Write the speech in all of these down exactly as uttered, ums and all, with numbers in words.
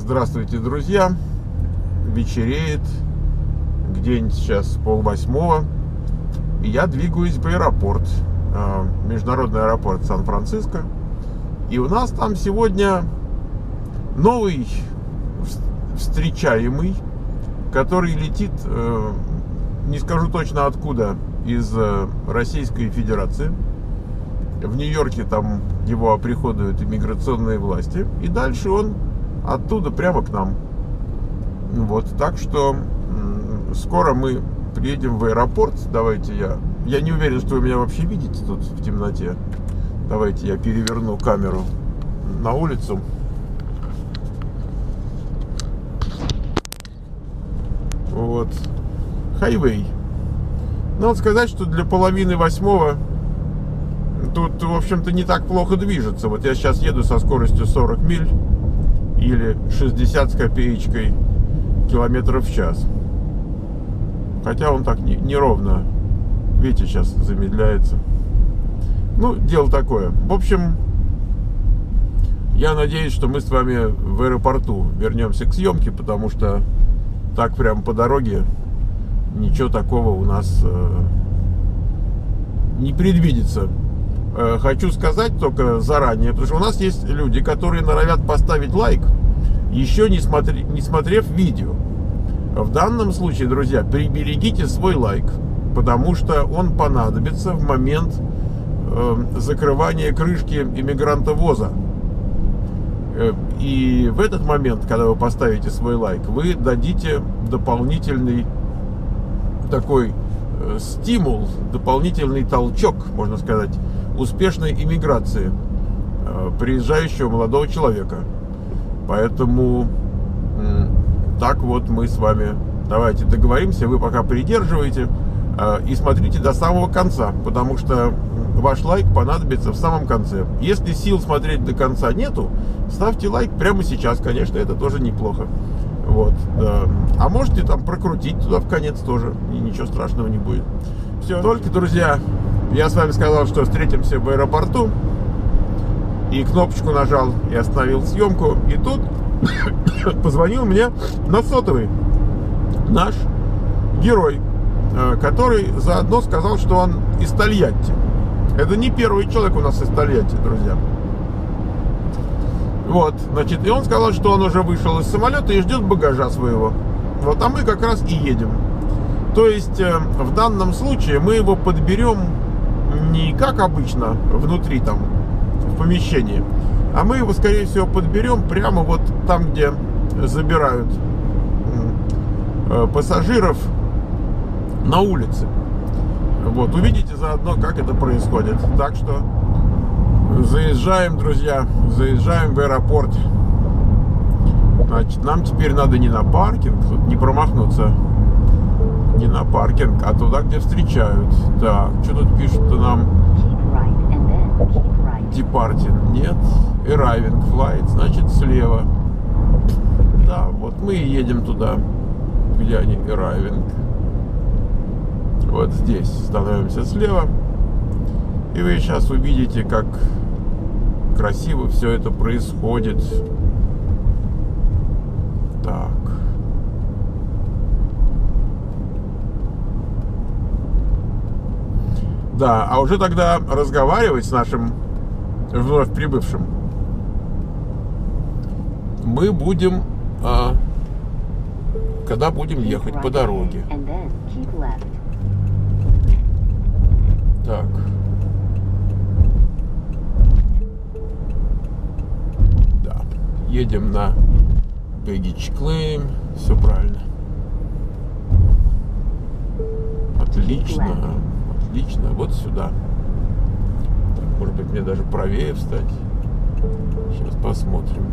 Здравствуйте, друзья! Вечереет, где-нибудь сейчас полвосьмого, и я двигаюсь в аэропорт, международный аэропорт Сан-Франциско. И у нас там сегодня новый встречаемый, который летит, не скажу точно откуда, из Российской Федерации. В Нью-Йорке там его оприходуют иммиграционные власти, и дальше он оттуда прямо к нам. Вот, так что скоро мы приедем в аэропорт. Давайте я... Я не уверен, что вы меня вообще видите тут в темноте. Давайте я переверну камеру на улицу. Вот. Хайвей. Надо сказать, что для половины восьмого тут, в общем-то, не так плохо движется. Вот я сейчас еду со скоростью сорок миль или шестьдесят с копеечкой километров в час. Хотя он так не, неровно, видите, сейчас замедляется. Ну, дело такое. В общем, я надеюсь, что мы с вами в аэропорту вернемся к съемке, потому что так прям по дороге ничего такого у нас э, не предвидится. Э, хочу сказать только заранее, потому что у нас есть люди, которые норовят поставить лайк, еще не, смотри, не смотрев видео. В данном случае, друзья, приберегите свой лайк, потому что он понадобится в момент э, закрывания крышки иммигрантовоза. Э, и в этот момент, когда вы поставите свой лайк, вы дадите дополнительный такой э, стимул, дополнительный толчок, можно сказать, успешной иммиграции э, приезжающего молодого человека. Поэтому э, так вот мы с вами давайте договоримся. Вы пока придерживаете э, и смотрите до самого конца, потому что ваш лайк понадобится в самом конце. Если сил смотреть до конца нету, ставьте лайк прямо сейчас, конечно, это тоже неплохо. Вот, да. А можете там прокрутить туда в конец тоже, и ничего страшного не будет. Все, только, друзья, я с вами сказал, что встретимся в аэропорту, и кнопочку нажал и остановил съемку, и тут позвонил мне на сотовый наш герой, который заодно сказал, что он из Тольятти. Это не первый человек у нас из Тольятти, друзья. Вот, значит, и он сказал, что он уже вышел из самолета и ждет багажа своего. Вот, а мы как раз и едем. То есть, э, в данном случае мы его подберем не как обычно внутри там, в помещении, а мы его, скорее всего, подберем прямо вот там, где забирают э, пассажиров на улице. Вот, увидите заодно, как это происходит. Так что заезжаем, друзья, заезжаем в аэропорт. Значит, нам теперь надо не на паркинг, тут не промахнуться, не на паркинг, а туда, где встречают. Так, что тут пишут-то нам? Departing, нет. Arriving flight, значит, слева. Да, вот мы и едем туда, где они, arriving. Вот здесь становимся слева. И вы сейчас увидите, как красиво все это происходит. Так. Да, а уже тогда разговаривать с нашим вновь прибывшим мы будем, а, когда будем ехать по дороге. Так. Да. Едем на baggage claim. Все правильно. Отлично. Отлично. Вот сюда. Так, может быть, мне даже правее встать. Сейчас посмотрим.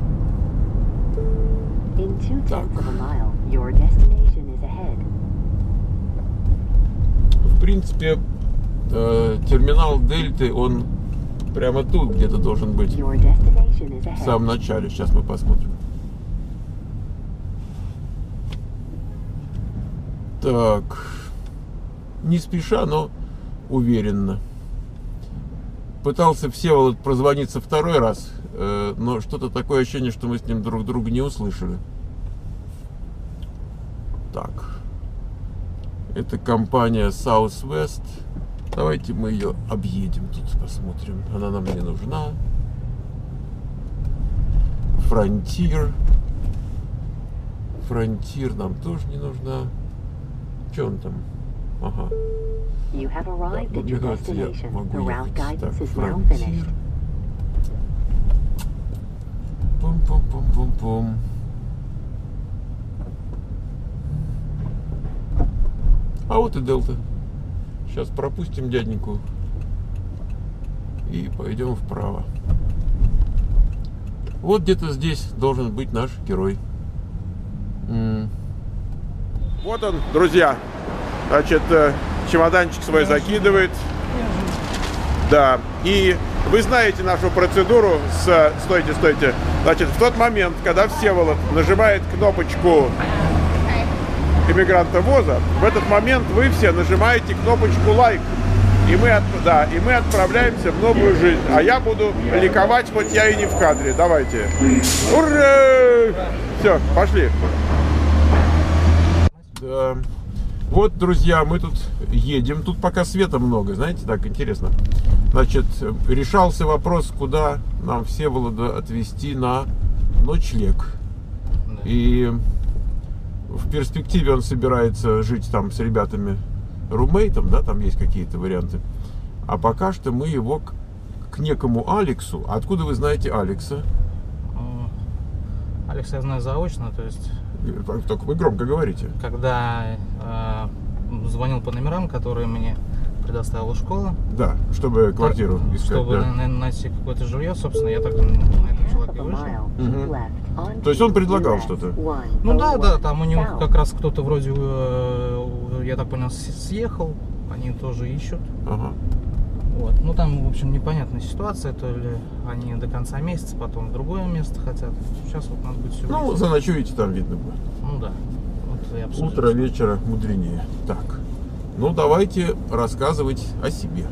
Так. В принципе, э, терминал Дельты, он прямо тут где-то должен быть. В самом начале. Сейчас мы посмотрим. Так. Не спеша, но уверенно. Пытался Всеволод прозвониться второй раз, э, но что-то такое ощущение, что мы с ним друг друга не услышали. Так. Это компания Southwest. Давайте мы ее объедем тут, посмотрим. Она нам не нужна. Frontier. Frontier нам тоже не нужна. Что он там? Ага. You have arrived at your destination. The route guidance Так, is now Frontier. finished. Пум-пум-пум-пум-пум. А вот и Дельта. Сейчас пропустим дяденьку и пойдем вправо. Вот где-то здесь должен быть наш герой. М. Вот он, друзья. Значит, чемоданчик свой закидывает. Да. И вы знаете нашу процедуру с... Стойте, стойте. Значит, в тот момент, когда Всеволод нажимает кнопочку иммигранта ВОЗа, в этот момент вы все нажимаете кнопочку лайк. И мы, от... да, и мы отправляемся в новую жизнь. А я буду ликовать, хоть я и не в кадре. Давайте. Ура! Все, пошли. Да. Вот, друзья, мы тут едем. Тут пока света много, знаете, так интересно. Значит, решался вопрос, куда нам Всеволода отвезти на ночлег. И в перспективе он собирается жить там с ребятами, румейтом, да, там есть какие-то варианты. А пока что мы его к, к некому Алексу. А откуда вы знаете Алекса? Алекса я знаю заочно, то есть... Только вы громко говорите. Когда э, звонил по номерам, которые мне предоставила школа. Да, чтобы квартиру так, искать. Чтобы да. на, найти какое-то жилье, собственно, я так на этого человека и вышел. Угу. То есть он предлагал что-то? Ну да, да, там у него как раз кто-то вроде, э, я так понял, съехал, они тоже ищут. Ага. Вот. Ну там, в общем, непонятная ситуация, то ли они до конца месяца, потом в другое место хотят. Сейчас вот надо будет все. Ну, выяснить. заночуете, там видно будет. Ну да. Вот и обсудим. Утро вечера мудренее. Так. Ну, давайте рассказывать о себе.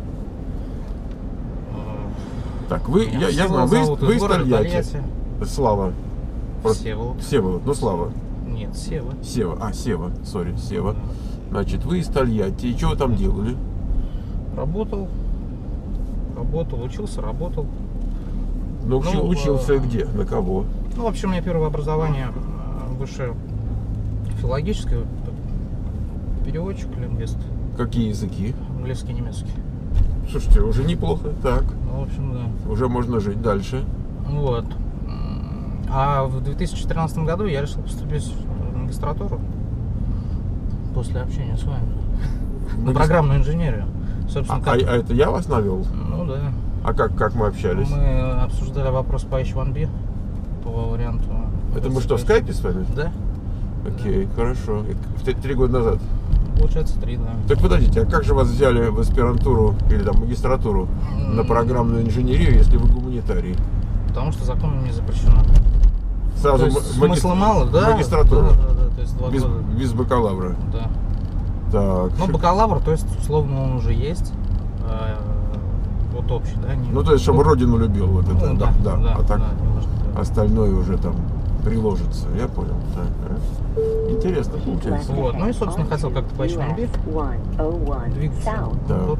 Так, вы, я, я знаю, вы, вы из Тольятти. Слава. Всеволод. Всеволод, ну Слава. Нет, Сева. Сева, а, Сева, сори, Сева. Значит, вы из Тольятти. И что вы там делали? Работал. Работал, учился, работал. Ну, учи, ну, учился э... где? На кого? Ну, в общем, у меня первое образование высшее филологическое. Переводчик, лингвист. Какие языки? Английский, немецкий. Слушайте, уже неплохо. Так. Ну, в общем, да. Уже можно жить дальше. Вот. А в две тысячи тринадцатом году я решил поступить в магистратуру. После общения с вами. На программную инженерию. Собственно, а, как... а это я вас навел? Ну да. А как, как мы общались? Мы обсуждали вопрос по эйч один би, по варианту. Это мы что, в скайпе с вами? Да. Окей, да. Хорошо. Три года назад? Получается, три, да. Так подождите, а как же вас взяли в аспирантуру или там магистратуру mm. на программную инженерию, если вы гуманитарий? Потому что законом не запрещено. Сразу то есть, маги... смысла мало, да? Магистратура. Да, да, да. То есть два без, года. без бакалавра. Да. Так. Ну, шик... бакалавр, то есть, условно, он уже есть. А, вот общий, да? Не... Ну, то есть, чтобы ну, родину любил, вот это, ну, да, да, да. А так да, неважно, да. остальное уже там приложится, я понял. Так, интересно получается. Вот, ну и, собственно, хотел как-то по эйч один би двигаться. Да. Вот.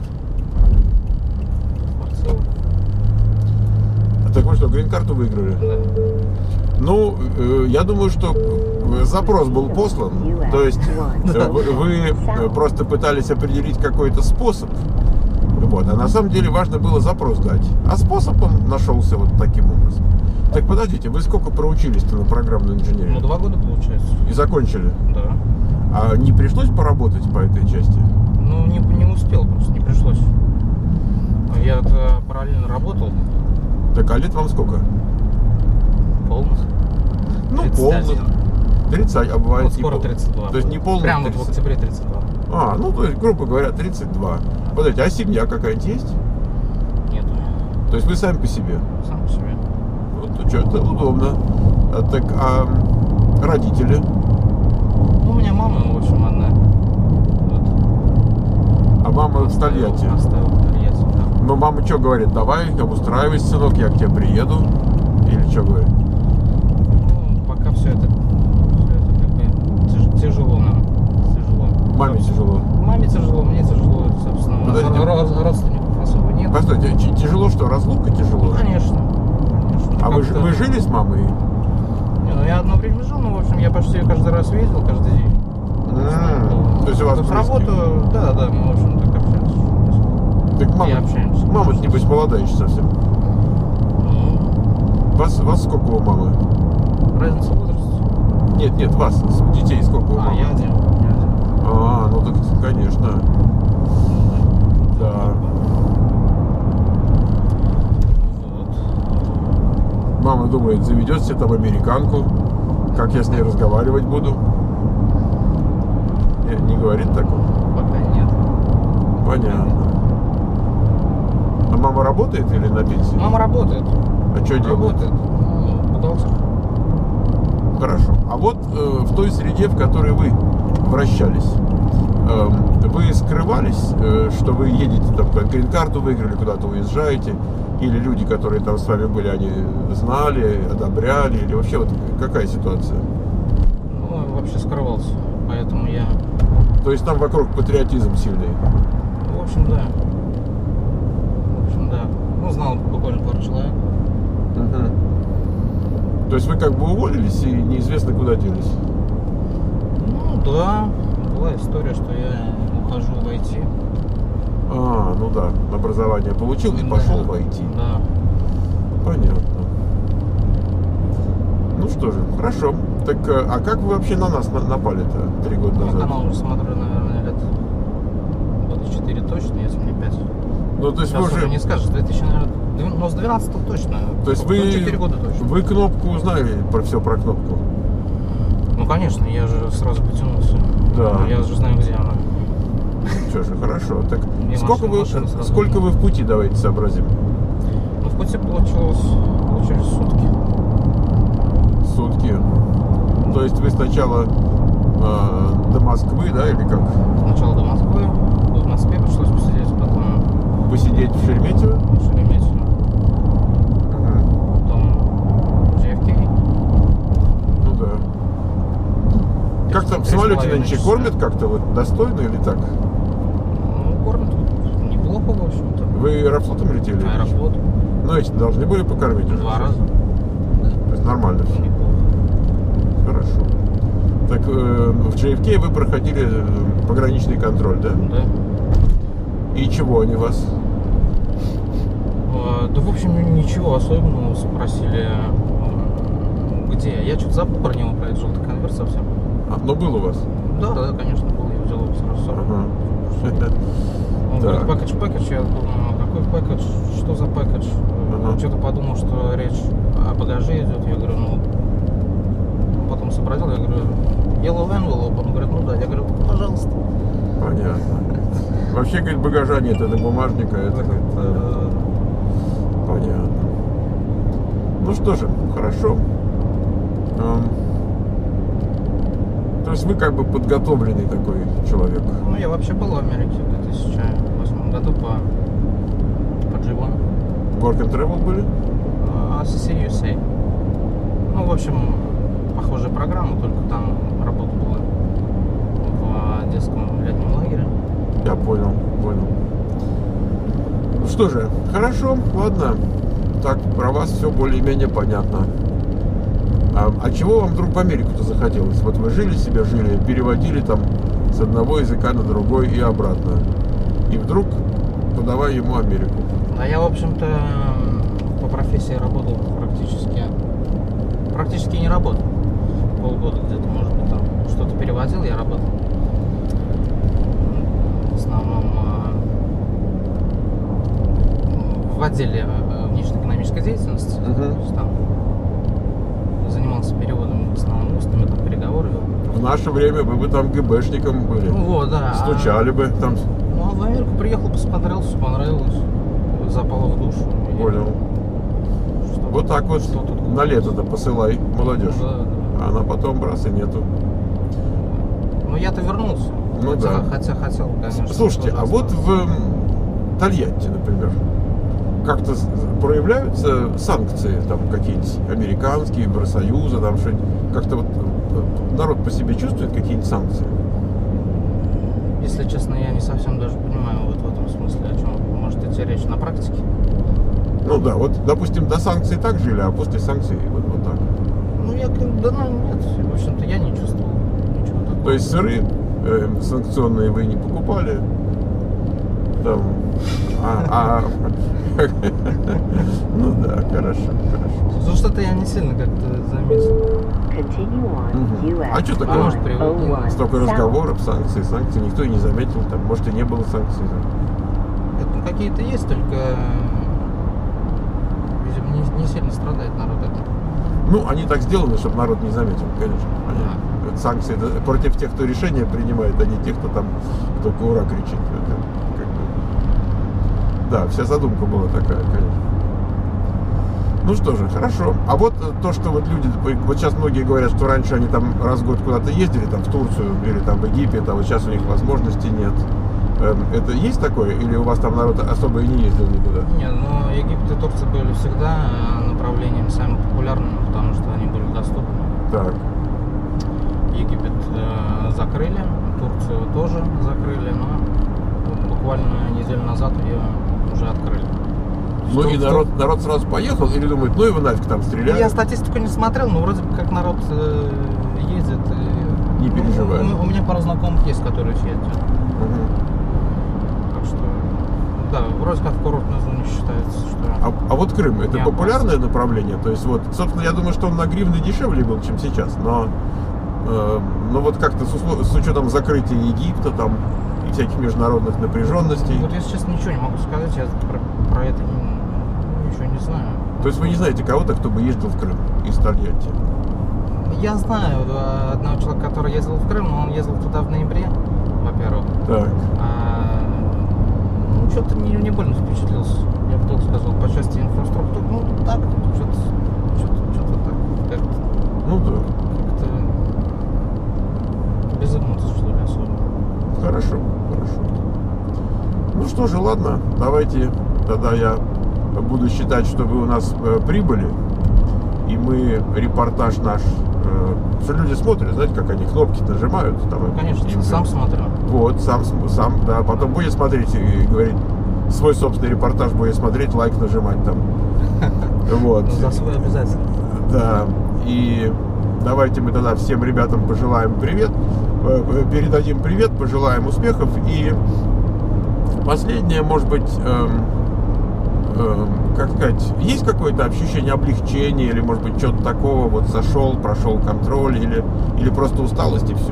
А так вы что, грин-карту выиграли? Да. Ну, э, я думаю, что запрос был послан, то есть э, вы, вы просто пытались определить какой-то способ, вот, а на самом деле важно было запрос дать, а способ он нашелся вот таким образом. Так подождите, вы сколько проучились-то на программную инженерию? Ну, два года получается. И закончили? Да. А не пришлось поработать по этой части? Ну, не, не успел, просто не пришлось. Я параллельно работал. Так, а лет вам сколько? Полных. Ну, тридцать один. полных. тридцать, а бывает вот скоро не пол... тридцать два. То есть не полных Прямо тридцать. вот в октябре тридцать два. А, ну, то есть, грубо говоря, тридцать два. Подождите, а семья какая-нибудь есть? Нету. То есть вы сами по себе? Сам по себе. Вот что, это удобно. А, так, а родители? Ну, у меня мама, в общем, одна. Вот. А мама в Тольятти? Оставила в Тольятти, да. Но мама что говорит? Давай, обустраивайся, сынок, я к тебе приеду. Или что говорит? Ну, пока все это, все это как бы тяж- тяжело нам. Тяжело. Маме тяжело. Маме тяжело, мне тяжело, собственно. Подожди. Ро- родственников особо нет. Постойте, ч- тяжело что? Разлука тяжело? Конечно. Конечно. А вы, ж- Как-то- вы жили с мамой? Не, ну я одно время жил, но в общем я почти каждый раз видел, каждый день. М, То есть у вас То есть близкие? работу, да, да, мы в общем так общаемся. Так И мама, общаемся. мама-то, небось, молодая еще совсем. Ну, Вас, вас сколько у мамы? разница в возрасте. Нет, нет, вас, детей сколько у А, мамы? я один. Я один. А, ну так, конечно. Да. Вот. Мама думает, заведет себе там американку. Как я с ней разговаривать буду? Не, не говорит такого? Пока нет. Понятно. А мама работает или на пенсии? Мама работает. А что делает? Работает. Ну, бухгалтер. Хорошо. А вот э, в той среде, в которой вы вращались, э, вы скрывались, э, что вы едете, там, грин-карту выиграли, куда-то уезжаете, или люди, которые там с вами были, они знали, одобряли, или вообще вот какая ситуация? Ну, вообще скрывался. Поэтому я... То есть там вокруг патриотизм сильный. В общем, да. В общем, да. Ну, знал буквально пару человек. Мгм. То есть вы как бы уволились и неизвестно куда делись? Ну, да. Была история, что я ухожу в ай ти. А, ну да, образование получил и Да. пошел в ай ти. Да. Понятно. Ну что же, хорошо. Так, э, а как вы вообще на нас на- напали-то три года Я назад? канал уже смотрю, наверное, лет года четыре точно, если не пять. Ну, то есть Сейчас вы уже уже... не скажешь, две тысячи, наверное, две- ну, с двенадцатого точно. То есть Ну, вы... четыре года точно. Вы кнопку узнали про все про кнопку? Ну, конечно, я же сразу потянулся. Да. Я же знаю, где она. Что же, хорошо. Так И сколько машина- вы, машина сразу. сколько вы в пути, давайте сообразим? Ну, в пути получилось, получились сутки. Сутки. То есть вы сначала э, до Москвы, да, или как? Сначала до Москвы, в Москве пришлось посидеть, потом Посидеть в Шереметьево? в Шереметьево, Ага. потом джей эф кей. Ну да. Как там в Три с самолете половиной нынче часа. кормят как-то вот достойно или так? Ну, кормят неплохо, в общем-то. Вы аэрофлотом летели? Аэрофлот Ну, эти должны были покормить уже? два раза. То есть нормально все. Неплохо. Хорошо. Так э, в джей эф кей вы проходили э, пограничный контроль, да? Да. И чего они вас? А, Да, в общем, ничего особенного. Спросили, м, где. Я что-то забыл про него, про этот желтый конверт совсем. А, ну был у вас? Да, да, конечно, был. Я взял его сразу с собой. Ага. Он Так. говорит, пэкэдж, пэкэдж. Я думаю, какой пэкэдж? Что за пэкэдж? Ага. Что-то подумал, что речь о багаже идет. Я говорю, ну... Потом сообразил, я говорю, yellow envelope. Он говорит, ну да. Я говорю, пожалуйста. Понятно. Вообще, говорит, багажа нет, это бумажника, это... говорит, Э, Понятно. Ну что же, хорошо. Эм, То есть вы как бы подготовленный такой человек. Ну, я вообще был в Америке в две тысячи восьмом году по, по джи один. Work and Travel были? А, си си ю эс эй. Ну, в общем, похожая программа, только там работа была в детском летнем лагере. Я понял, понял. Ну что же, хорошо, ладно. Так, про вас все более-менее понятно. А, а чего вам вдруг в Америку-то захотелось? Вот вы жили себе, жили, переводили там с одного языка на другой и обратно. И вдруг подавай ему Америку. А я, в общем-то, по профессии работал практически, практически не работал. Полгода где-то, может быть, там что-то переводил, я работал. В основном э, в отделе э, внешнеэкономической деятельности. Мгм. То есть там занимался переводом в основном устными, там переговоры вел. В наше время вы бы там ГБшником были. Ну вот, да. Стучали бы там. Ну, а в Америку приехал, посмотрел, все понравилось. Запало в душу. И Понял. что- Вот так вот что тут на лето-то посылай молодежь. Да, да. А она потом раз и нету. Ну, я-то вернулся. Ну хотя, да. хотя хотел, конечно. Слушайте, а вот остаться. в, Тольятти, например, как-то проявляются санкции, там какие-нибудь американские, Евросоюза, там что-нибудь, как-то вот народ по себе чувствует какие-нибудь санкции? Если честно, я не совсем даже понимаю вот в этом смысле, о чем может идти речь на практике. Ну да, вот, допустим, до санкций так жили, а после санкций вот, вот так. Ну, я, да, ну, нет, в общем-то, я не чувствовал ничего такого. То есть сыры э, санкционные вы не покупали, там, а, а... ну да, хорошо, хорошо. Ну, что-то я не сильно как-то заметил. Continue on А что такое? А может, привыкли. Столько разговоров, санкции, санкции, никто и не заметил, там, может, и не было санкций. Это, ну, какие-то есть, только, видимо, не, не сильно страдает народ этим. Ну, они так сделаны, чтобы народ не заметил, конечно. Они, это санкции это против тех, кто решения принимает, а не тех, кто там только ура кричит. Это, как бы... Да, вся задумка была такая, конечно. Ну что же, хорошо. А вот то, что вот люди, вот сейчас многие говорят, что раньше они там раз в год куда-то ездили, там в Турцию или там в Египет, а вот сейчас у них возможности нет. Это есть такое? Или у вас там народ особо и не ездил никуда? Нет, ну Египет и Турция были всегда направлениями самыми популярными, потому что они были доступны. Так. Египет э, закрыли, Турцию тоже закрыли, но буквально неделю назад ее уже открыли. Ну Что, и народ, народ сразу поехал или думает, ну его нафиг там стреляют? Я статистику не смотрел, но вроде бы как народ э, ездит. И, Не переживай. Ну, у, у меня пару знакомых есть, которые ездят. Угу. Так что, да, вроде как в курортной зоне считается, что... А, а вот Крым, это Не популярное опасно. направление? То есть вот, собственно, я думаю, что он на гривны дешевле был, чем сейчас, но, э, но вот как-то с, услов... с учетом закрытия Египта там и всяких международных напряженностей. Вот если честно, ничего не могу сказать, я про, про это не, ничего не знаю. То есть вы не знаете кого-то, кто бы ездил в Крым из Тольятти? Я знаю э, одного человека, который ездил в Крым, но он ездил туда в ноябре, во-первых. Так. А, ну, что-то не, не больно впечатлился, я бы так сказал, по части инфраструктуры. Ну, так, что-то, что-то, что-то так, как-то, Ну да. как-то без эмоций, что ли, особо. Хорошо, хорошо. Ну что же, ладно, давайте тогда я буду считать, что вы у нас э, прибыли, и мы репортаж наш, э, что люди смотрят, знаете, как они кнопки нажимают. Там, Ну, конечно, им- сам смотрю. Вот, сам, сам, да, потом будет смотреть и говорить, свой собственный репортаж будет смотреть, лайк нажимать там. Вот. Но за свой обязательно. Да, и давайте мы тогда всем ребятам пожелаем привет, э, э, передадим привет, пожелаем успехов. И последнее, может быть, эм, эм, как сказать, есть какое-то ощущение облегчения или, может быть, что-то такого, вот сошел, прошел контроль или, или просто усталость и все?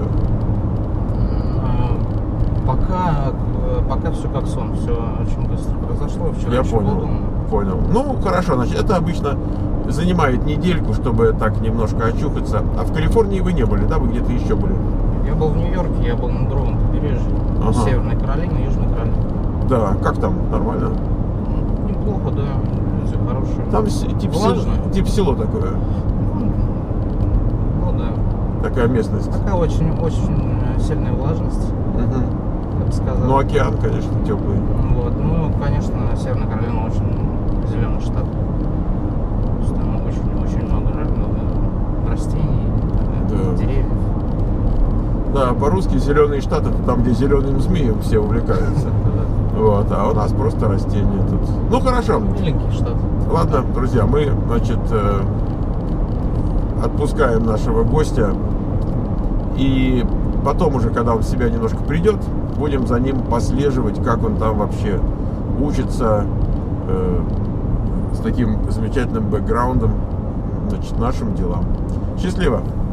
Пока, пока все как сон, все очень быстро произошло. Вчера Я еще понял, был дома. понял. Ну, хорошо, значит, это обычно занимает недельку, чтобы так немножко очухаться. А в Калифорнии вы не были, да? Вы где-то еще были? Я был в Нью-Йорке, я был на другом побережье. Ага. Северной Каролины, Южной Каролины. Да, как там? Нормально? Ну, неплохо, да, люди хорошие. Там с- тип, Влажно. село, тип село такое, Ну, ну да. такая местность. Пока очень, очень сильная влажность, Мгм. я бы сказал. Ну, океан, конечно, теплый. Вот, ну, конечно, Северная Каролина очень зеленый штат. То есть там очень-очень много, много растений, Да. деревьев. Да, по-русски зеленые штаты, это там, где зеленым змеем все увлекаются. Вот, а у нас просто растения тут. Ну, хорошо. Миленький штат. Ладно, друзья, мы, значит, э, отпускаем нашего гостя. И потом уже, когда он в себя немножко придет, будем за ним послеживать, как он там вообще учится, э, с таким замечательным бэкграундом, значит, нашим делам. Счастливо!